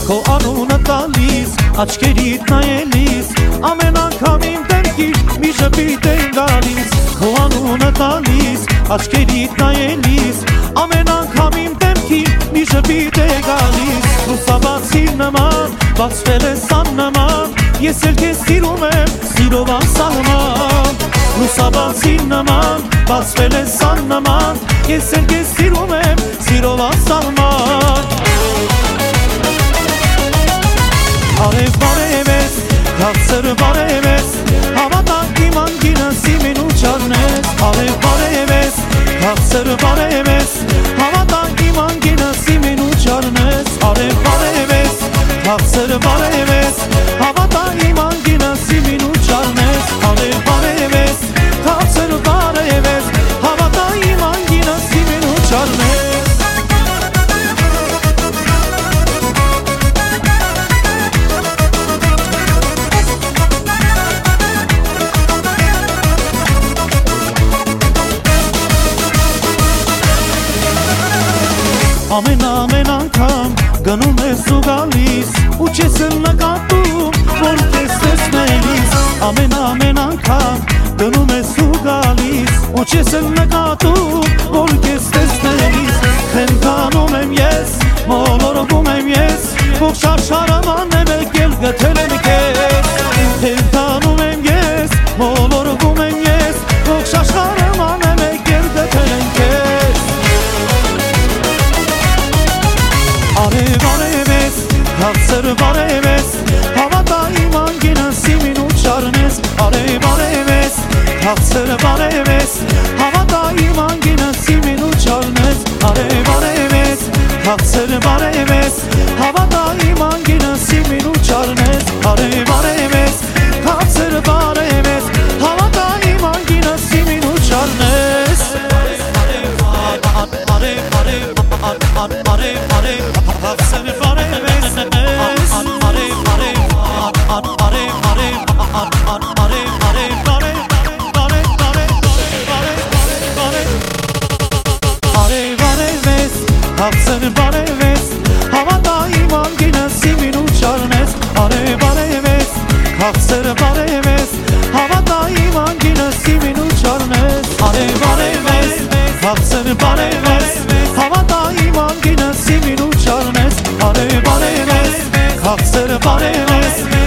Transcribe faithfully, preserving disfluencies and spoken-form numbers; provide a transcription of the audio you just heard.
քո անունը տալիս, աչքերիդ նայելիս, ամեն անգամ իմ դեմքից մի ժպիտ է գալիս, քո անունը տալիս, աչքերիդ նայելիս, ամեն անգամ իմ դեմքից մի ժպիտ է գալիս, լուսաբացի նման, բացվել ես աննման, ես էլ քեզ սիրում եմ, սիրով անսահման, լուսաբացի նման, բացվել ես աննման, ես էլ քեզ սիրում եմ, սիրով անսահման։ Արև բարև ես, քաղցր բարև ես, հավատանք իմ անգինս իմին ու չարնես, արև բարև ես, քաղցր բարև ես, հավատանք իմ անգինս իմին ու չարնես, արև բարև ես, քաղցր բարև ես, հավատանք իմ անգինս իմին ու չարնես, արև բարև ես, քաղցր բարև ես, հավատանք իմ անգինս իմին ու չարնես։ Ամեն ամեն անգամ գնում ես ու գալիս, ու չես էլ նկատում, որ քեզ տեսնելիս, ամեն ամեն ողջամ դնում ես ու գալիս ու չես էլ նկատում որ քեզ տեսնելիս խենթանում եմ ես մոլորվում եմ ես ողջ աշխարհն է եկել գտել եմ քեզ խենթանում եմ ես մոլորվում եմ ես ողջ աշխարհն է եկել գտել եմ քեզ արև արև ես քաղցր բարև ես հավատա իմ անգինս իմին ու չարնես արև արև ես քաղցր բարև ես հավատա իմ անգինս իմին ու չարնես արև արև ես քաղցր բարև ես հավատա իմ անգինս իմին ու չարնես արև արև ես քաղցր բարև ես հավատա իմ անգինս իմին ու չարնես արև արև արև արև արև քաղցր բարև ես Քաղցր բարև ես, հավատա իմ անգինս իմին ու չարնես Արև արև ես, քաղցր բարև ես, հավատա իմ անգինս իմին ու չարնես Արև արև ես, քաղցր բարև ես, հավատա իմ անգինս իմին ու չարնես Արև արև ես, քաղցր բարև ես